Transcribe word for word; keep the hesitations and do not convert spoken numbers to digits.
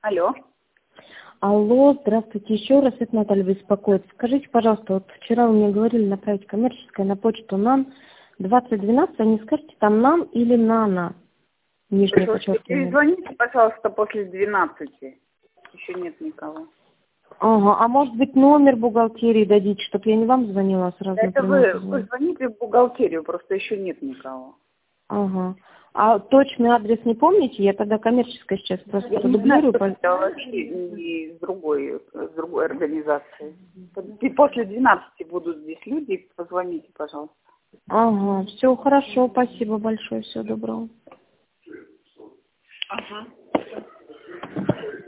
Алло. Алло, здравствуйте еще раз, это Наталья беспокоит. Скажите, пожалуйста, вот вчера вы мне говорили направить коммерческое на почту нам двадцать двенадцать, а не скажите, там нам или нано? Нижнее подчеркивание. Перезвоните, пожалуйста, после двенадцати. Еще нет никого. Ага, а может быть номер бухгалтерии дадите, чтобы я не вам звонила, а сразу Это напрямую вы, вы позвонила? звоните в бухгалтерию, просто еще нет никого. Ага. А точный адрес не помните? Я тогда коммерческое сейчас просто Я не знаю, продублирую. что это вообще не с другой, с другой организации. И после двенадцати будут здесь люди, позвоните, пожалуйста. Ага, все хорошо, спасибо большое, всего доброго. Ага.